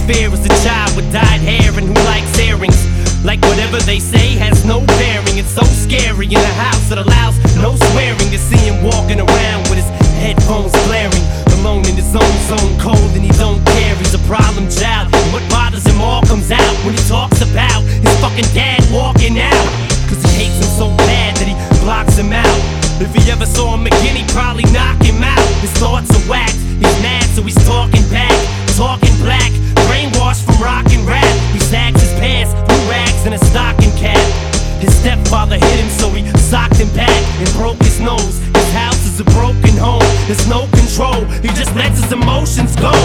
fear is a child with dyed hair and who likes earrings. Like whatever they say has no bearing. It's so scary in a house that allows no swearing. To see him walking around with his headphones blaring, alone in his own zone, cold and he don't care. He's a problem child, and what bothers him all comes out when he talks about his fucking dad walking out. Cause he hates him so bad that he blocks him out. If he ever saw him again, he'd probably knock him out. His thoughts are whacked, he's mad so he's talking back, talking black, brainwashed from rock and rap. He sags his pants, blue rags and a stocking cap. His stepfather hit him so he socked him back and broke his nose. His house is a broken home, there's no control, he just lets his emotions go.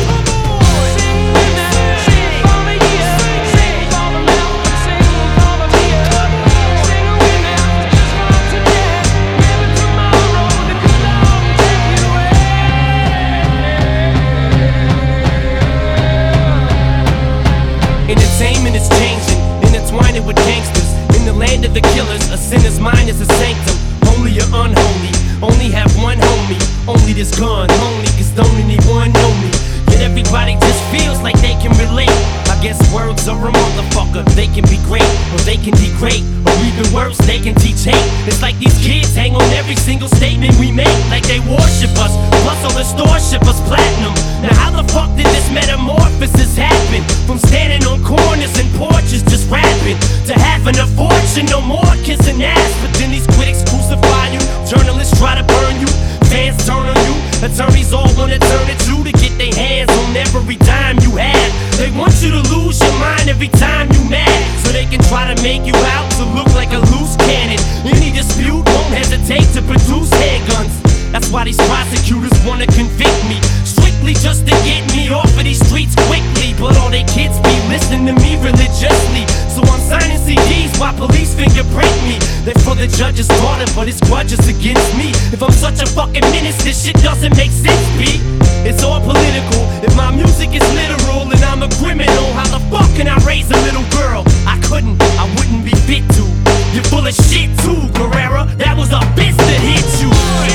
Entertainment is changing, intertwining with gangsters. In the land of the killers, a sinner's mind is a sanctum. Holy or unholy, only have one homie. Only this gun, only cause don't anyone know me. Yet everybody just feels like they can relate. I guess words are a motherfucker. They can be great, or they can degrade, or even worse, they can teach hate. It's like these kids hang on every single statement we make, like they worship us. Plus all the stores ship us platinum. Now how the fuck did this metamorphosis happen? From standing on corners and porches just rapping, to having a fortune, no more kissing ass. But then these critics crucify you, journalists try to burn you, fans turn on you, attorneys all wanna turn at you to get their hands on every dime you have. They want you to lose your mind every time you mad, so they can try to make you out to look like a loose cannon. Any dispute won't hesitate to produce handguns. That's why these prosecutors wanna convict me, strictly just to get me off of these streets quickly. But all they kids be listening to me religiously, so I'm signing CDs while police fingerprint me. They're for the judge's daughter, but his grudge is against me. If I'm such a fucking menace, this shit doesn't make sense, B. It's all political. If my music is literal and I'm a criminal, how the fuck can I raise a little girl? I couldn't, I wouldn't be fit to. You're full of shit too, Guerrera. That was a bitch that hit you.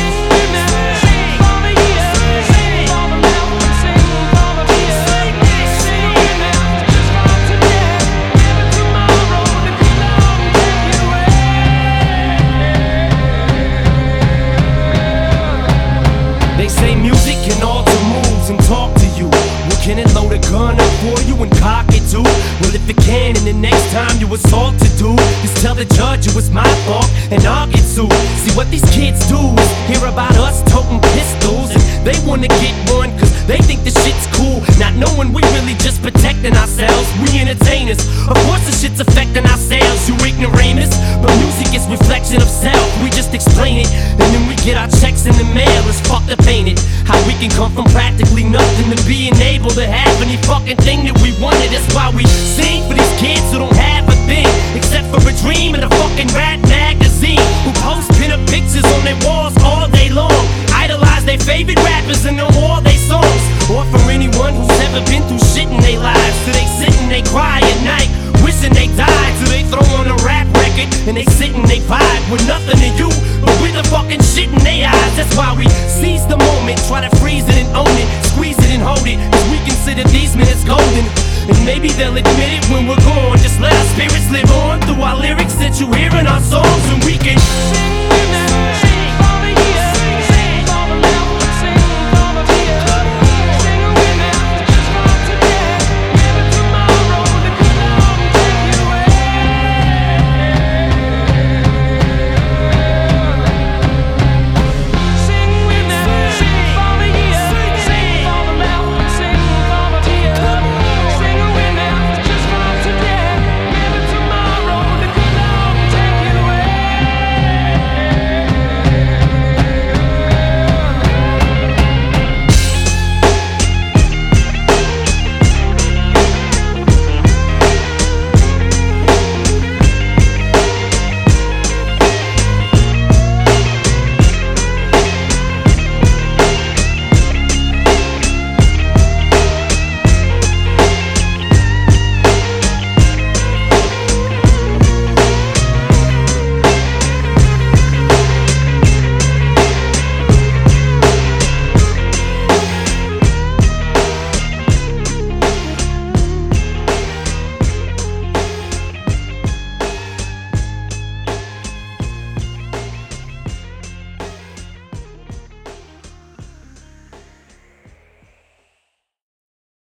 They say music can alter moves and talk to you. Well, can it load a gun up for you and cock it too? Well, if it can, and the next time you assault to do, just tell the judge it was my fault and I'll get sued. See what these kids do is hear about us toting pistols, and they wanna get one cause they think the shit's cool, not knowing we really just protecting ourselves. We entertainers, of course the shit's affecting our sales, you ignoramus. But music is reflection of self, we just explain it, and then we get our checks in the mail. It's fucked up, ain't it? How we can come from practically nothing to being able to have any fucking thing that we wanted. That's why we sing for these kids who don't have